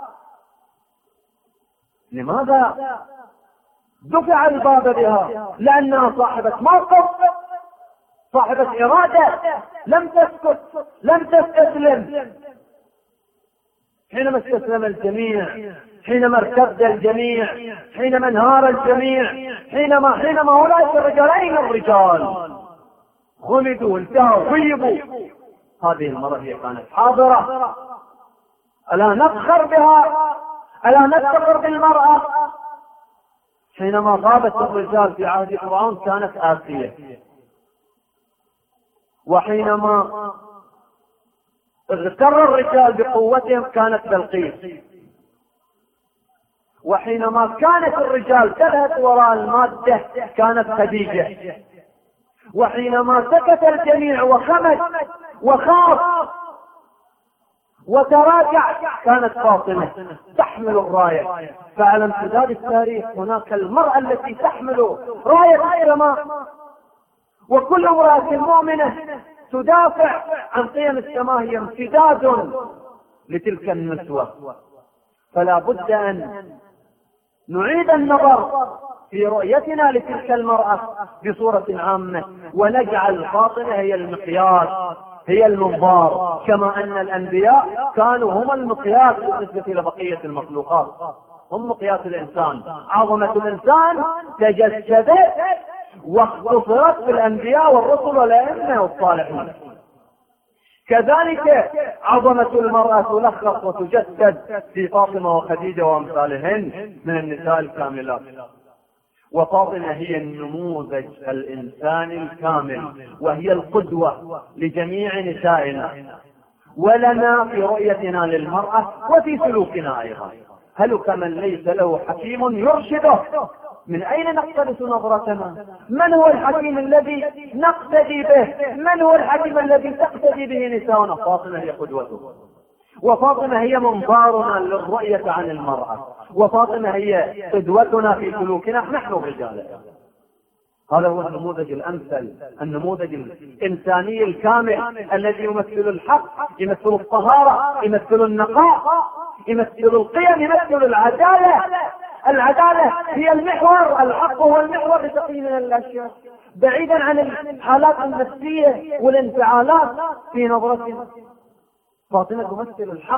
لماذا دفع الباب بها؟ لأنها صاحبة موقف، صاحبة إرادة، لم تسكت، لم تستسلم. حينما استسلم الجميع، حينما ارتد الجميع، حينما انهار الجميع، حينما أولئك الرجال، أين الرجال؟ خلدوا، انتهوا، غيبوا. هذه المرة هي كانت حاضرة. ألا نفخر بها؟ ألا نفتخر بالمرأة؟ حينما غابت الرجال في عهد فرعون كانت آسية، وحينما اغتر الرجال بقوتهم كانت بلقيس، وحينما كانت الرجال تذهب وراء المادة كانت خديجة، وحينما سكت الجميع وخمد وخاف وتراجع كانت فاطمة تحمل الراية. فعلى امتداد التاريخ هناك المرأة التي تحمل راية السماء، وكل امرأة مؤمنة تدافع عن قيم السماء هي امتداد لتلك النسوة. فلا بد أن نعيد النظر في رؤيتنا لتلك المرأة بصورة عامة، ونجعل فاطمة هي المقياس، هي المنظار، كما أن الأنبياء كانوا هم المقياس بالنسبة لبقية المخلوقات، هم مقياس الإنسان. عظمة الإنسان تجسدت واختصرت بالأنبياء والرسل والأئمة والصالحين. كذلك عظمة المرأة تلخص وتجسد في فاطمة وخديجة وأمثالهن من النساء الكاملات. وفاطمة هي النموذج الإنساني الكامل، وهي القدوة لجميع نسائنا ولنا في رؤيتنا للمرأة وفي سلوكنا أيضا. هل كمن ليس له حكيم يرشده؟ من أين نقتبس نظرتنا؟ من هو الحكيم الذي نقتدي به؟ من هو الحكيم الذي تقتدي به نساؤنا؟ فاطمة هي قدوته، وفاطمة هي منظارنا للرؤية عن المرأة، وفاطمة هي قدوتنا في سلوكنا نحن الرجال. هذا هو النموذج الأمثل، النموذج الإنساني الكامل الذي يمثل الحق، يمثل الطهارة، يمثل النقاء، يمثل القيم، يمثل العدالة. العدالة هي المحور، الحق هو المحور لتقييم الأشياء، بعيدا عن الحالات النفسية والانفعالات في نظرتنا. فاطمة تمثل الحق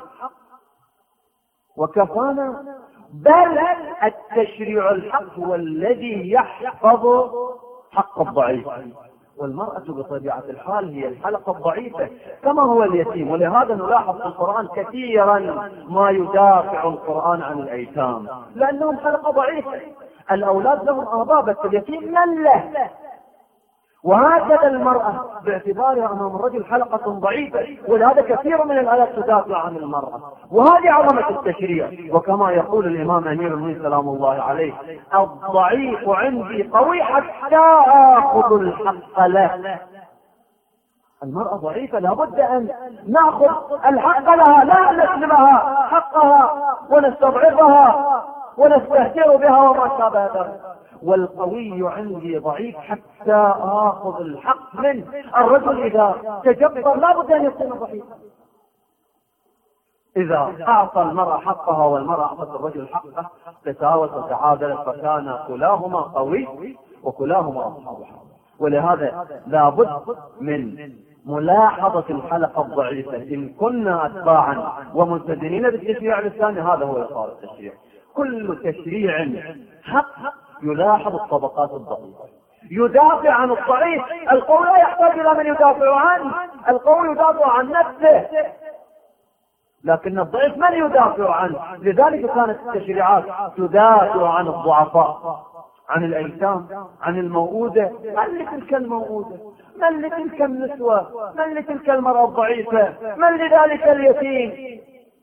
وكفانا، بل التشريع الحق هو الذي يحفظ حق الضعيف، والمرأة بطبيعة الحال هي الحلقة الضعيفة كما هو اليتيم. ولهذا نلاحظ في القرآن كثيرا ما يدافع القرآن عن الأيتام، لأنهم حلقة ضعيفة. الأولاد لهم آباء بس اليتيم من له. وهكذا المرأة باعتبارها أمام الرجل حلقة ضعيفة، ولهذا كثير من الآيات تدافع عن المرأة. وهذه عظمة التشريع. وكما يقول الإمام أمير المؤمنين سلام الله عليه: الضعيف عندي قوي حتى آخذ الحق له. المرأة ضعيفة، لابد أن نأخذ الحق لها، لا نسلبها حقها ونستضعفها ونستهتر بها وما شابه ذلك. والقوي عندي ضعيف حتى آخذ الحق منه. الرجل إذا تجبر لا بد أن يكون ضعيفا. إذا أعطى المرأة حقها والمرأة أعطت الرجل حقه تساوت وتعادلت، فكان كلاهما قوي وكلاهما أصحاب حق. ولهذا لا بد من ملاحظة الحلقة الضعيفة. إن كنا أتباعا وملتزمين بالتشريع الإسلامي هذا هو إطار التشريع. كل تشريع حق يلاحظ الطبقات الضعيفة، يدافع عن الضعيف. القوي لا يحتاج إلى من يدافع عنه، القوي يدافع عن نفسه، لكن الضعيف من يدافع عنه. لذلك كانت التشريعات تدافع عن الضعفاء، عن الأيتام، عن الموؤودة. من لتلك الموؤودة؟ من لتلك النسوة؟ من لتلك المرأة الضعيفة؟ من لذلك اليتيم؟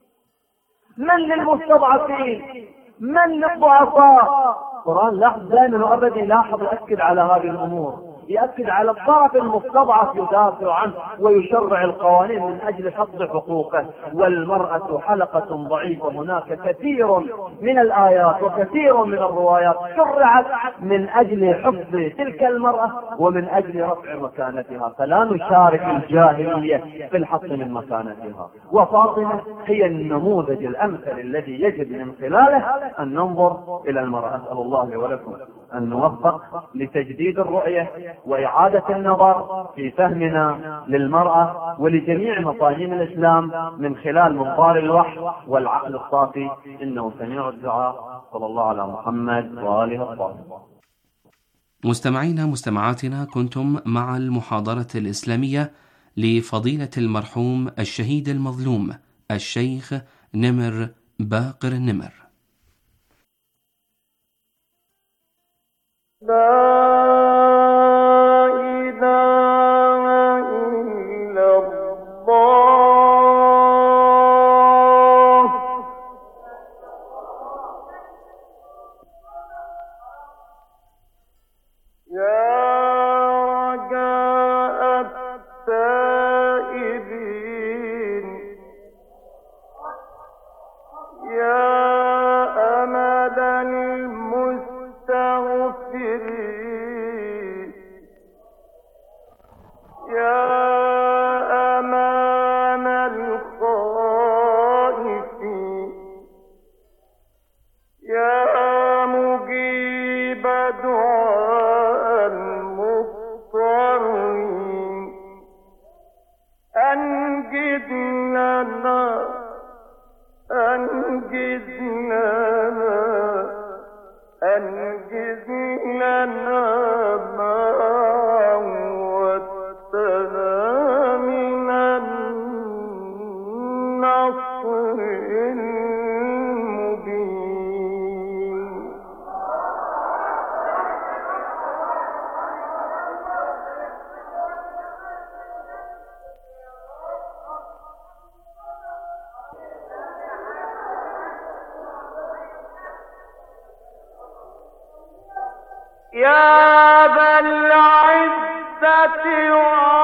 من للمستضعفين؟ من للضعفاء؟ القرآن لاحظ دائما وأبدا يلاحظ يأكد على هذه الأمور، يأكد على الطرف المستضعف يدافع عنه ويشرع القوانين من أجل حفظ حقوقه. والمرأة حلقة ضعيفة. هناك كثير من الآيات وكثير من الروايات شرعت من أجل حفظ تلك المرأة ومن أجل رفع مكانتها، فلا نشارك الجاهلية في الحط من مكانتها. وفاطمة هي النموذج الأمثل الذي يجب من خلاله أن ننظر إلى المرأة. أسأل الله لي ولكم أن نوفق لتجديد الرؤية وإعادة النظر في فهمنا للمرأة ولجميع مفاهيم الإسلام من خلال منظار الوحي والعقل الصافي. إنه سميع الدعاء. صلى الله على محمد وآله الطاهرين. مستمعينا مستمعاتنا، كنتم مع المحاضرة الإسلامية لفضيلة المرحوم الشهيد المظلوم الشيخ نمر باقر النمر. يا ذا العزة